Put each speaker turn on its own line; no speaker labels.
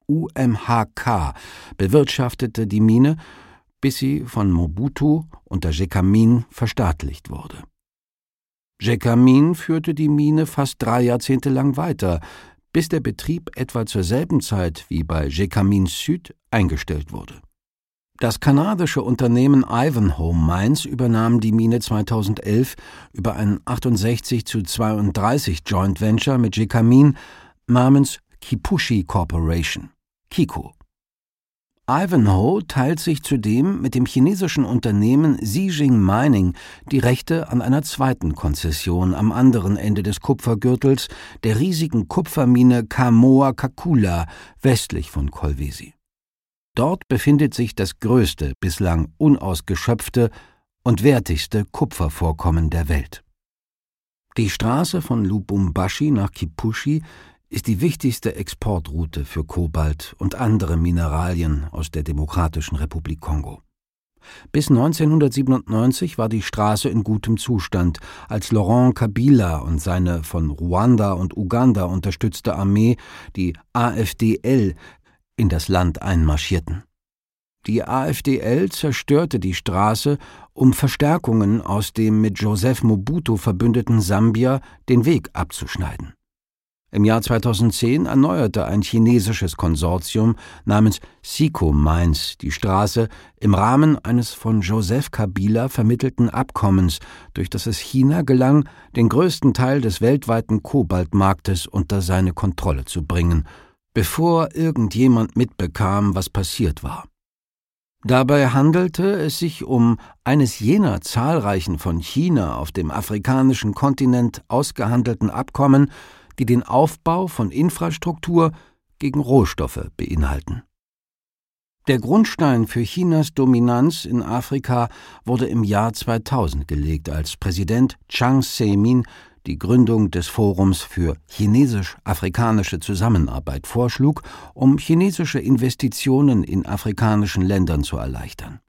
UMHK bewirtschaftete die Mine, bis sie von Mobutu unter Gécamine verstaatlicht wurde. Gécamine führte die Mine fast 3 Jahrzehnte lang weiter, bis der Betrieb etwa zur selben Zeit wie bei Gécamine Süd eingestellt wurde. Das kanadische Unternehmen Ivanhoe Mines übernahm die Mine 2011 über ein 68:32 Joint Venture mit Gécamine namens Kipushi Corporation, KICO. Ivanhoe teilt sich zudem mit dem chinesischen Unternehmen Zijin Mining die Rechte an einer zweiten Konzession am anderen Ende des Kupfergürtels, der riesigen Kupfermine Kamoa-Kakula westlich von Kolwezi. Dort befindet sich das größte, bislang unausgeschöpfte und wertigste Kupfervorkommen der Welt. Die Straße von Lubumbashi nach Kipushi ist die wichtigste Exportroute für Kobalt und andere Mineralien aus der Demokratischen Republik Kongo. Bis 1997 war die Straße in gutem Zustand, als Laurent Kabila und seine von Ruanda und Uganda unterstützte Armee, die AFDL, in das Land einmarschierten. Die AFDL zerstörte die Straße, um Verstärkungen aus dem mit Joseph Mobutu verbündeten Sambia den Weg abzuschneiden. Im Jahr 2010 erneuerte ein chinesisches Konsortium namens SICO Mines die Straße im Rahmen eines von Joseph Kabila vermittelten Abkommens, durch das es China gelang, den größten Teil des weltweiten Kobaltmarktes unter seine Kontrolle zu bringen, bevor irgendjemand mitbekam, was passiert war. Dabei handelte es sich um eines jener zahlreichen von China auf dem afrikanischen Kontinent ausgehandelten Abkommen, die den Aufbau von Infrastruktur gegen Rohstoffe beinhalten. Der Grundstein für Chinas Dominanz in Afrika wurde im Jahr 2000 gelegt, als Präsident Jiang Zemin die Gründung des Forums für chinesisch-afrikanische Zusammenarbeit vorschlug, um chinesische Investitionen in afrikanischen Ländern zu erleichtern.